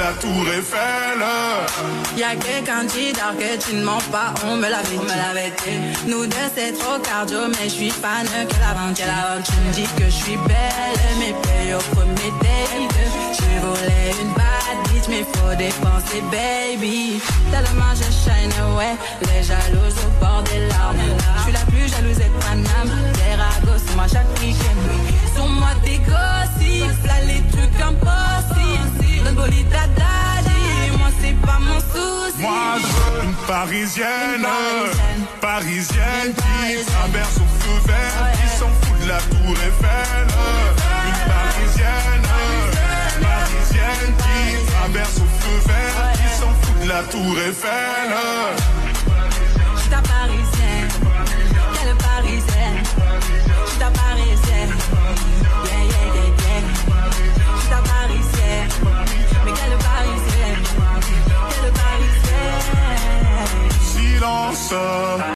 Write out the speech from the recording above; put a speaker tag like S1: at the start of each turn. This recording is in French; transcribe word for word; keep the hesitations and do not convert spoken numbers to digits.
S1: la tour Eiffel.
S2: Y'a quelqu'un qui dort que tu ne mens pas, on me l'avait, on me l'avait dit. Nous deux c'est trop cardio, mais je suis fan que la vente, que la vente. Tu me dis que je suis belle, mais paye au premier date. J'ai volé une bad bitch, mais faut dépenser baby. Tellement je shine away, les jalouses au bord des larmes. Je suis la plus jalouse de Paname, des ragots sur moi chaque week-end. Sur moi des gossips, là les trucs impossibles. Donne bolide à daddy, moi c'est pas mon souci.
S1: Moi je veux une parisienne, une parisienne, parisienne une qui parisienne. Traverse au feu vert, oh, yeah. Qui s'en fout de la tour Eiffel. Une parisienne, parisienne qui traverse au feu vert, oh, yeah. Qui s'en fout de la tour Eiffel.
S2: J'suis ta parisienne, quelle parisienne. J'suis ta parisienne, yeah yeah yeah yeah. J'suis ta parisienne, mais quelle parisienne, quelle parisienne.
S1: Silence.